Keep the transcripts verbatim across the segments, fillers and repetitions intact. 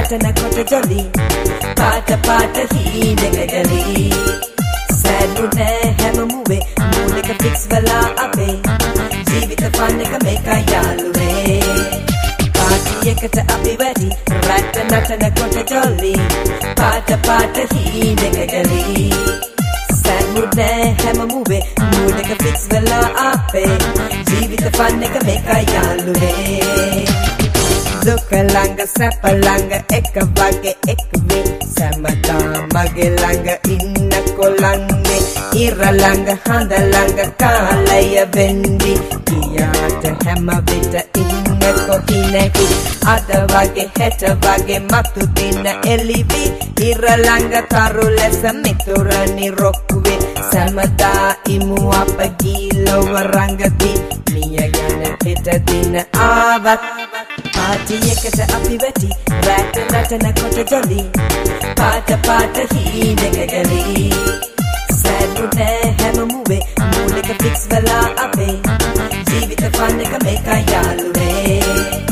නටනකොට ජොලි පාට පාට හීනෙකගලි සැඩු නෑ හැම මුවේ මූලික ෆික්ස් වෙලා අපේ ජීවිත ෆන් එක මේකයි යාළුවේ පාටි එකට අපි වැඩි රැට නටනකොට ජොලි පාට පාට හීනෙකගලි සැඩු නෑ හැම මුවේ මූලික ෆික්ස් වෙලා අපේ ජීවිත ෆන් එක මේකයි යාළුවේ දුක ළඟ සැප ළඟ එක වගේ එක් වේ සෑමදා මගේ ළඟ ඉන්න කොලන්නේ ඉර ළඟ හඳ ළඟ කාලය වෙන්දි කියාට හැම විට ඉන්න කොහිනෙහි අද වගේ හෙට වගේ මතු දින එළිවි ඉර ළඟ තරු ලෙස මිතුරනි රොක්වේ සෑමදා ඉමු අප ගීලොව රංගති මිය යන හෙට දින ආවත් පාටි එකට අපි වැටි රැට නටනකොට ජොලි පාට පාට හීනෙකගලි සැඩු නෑ හැම මුවේ මූලික ෆික්ස් වෙලා අපේ ජීවිත ෆන් එක මේකයි යාළුවේ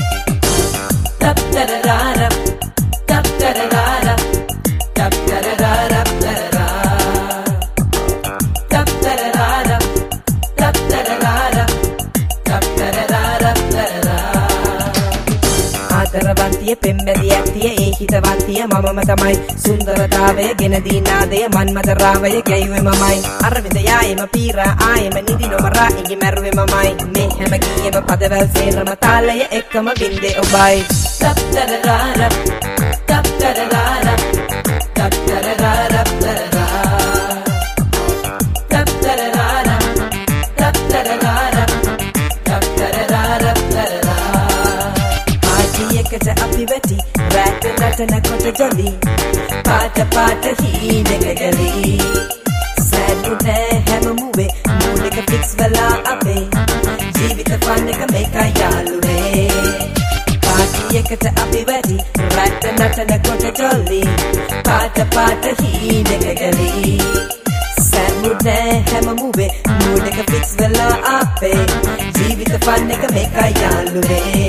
තප්තරරාරප් තප්තරරාරප් තප්තරරාරප් තප්තරරාරප් තප්තරරාරප් තප්තරරාරප් ආදරවන්තිය පෙම්බැදි ඇත්තිය ඒ හිතවන්තිය මමම තමයි සුන්දරතාවය ගෙන දී නාදය මන්මත රාවය ගැයුවේ මමයි අරවිඳ යායෙම පීරා ආයෙම නිදි නොමරා ඉඟි මැරුවේ මමයි මේ හැම ගීයෙම පදවැල් සේරම තාලය එක්කම බින්දේ ඔබයි තප්තරරාරප් තප්තරරාරප් තප්තරරාරප් තප්තරරාරප් තප්තරරාරප් තප්තරරාරප් එකට අපි වැටි රැට නටනකොට ජොලි පාට පාට හීනෙකගලි සැඩු නෑ හැම මුවේ මූලික ෆික්ස් වෙලා අපේ ජීවිත ෆන් එක මේකයි යාළුවේ පාටි එකට අපි වැටි රැට නටනකොට ජොලි පාට පාට හීනෙකගලි සැඩු නෑ හැම මුවේ මූලික ෆික්ස් වෙලා අපේ ජීවිත ෆන් එක මේකයි යාළුවේ